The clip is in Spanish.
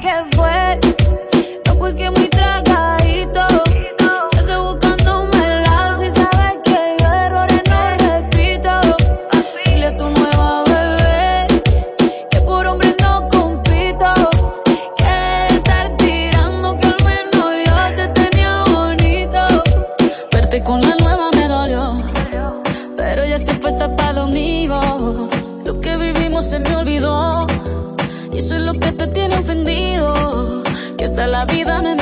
que fue. No fue que muy tragadito. Sigue buscándome el lado si sabes que yo errores no repito. Dile a tu nueva bebé que por hombre no compito. Que de estar tirando que al menos yo te tenía bonito. Verte con la nueva me dolió, pero ya estoy puesta para lo mío. Lo que vivimos se me olvidó y eso es lo que te tiene ofendido. Que hasta la vida me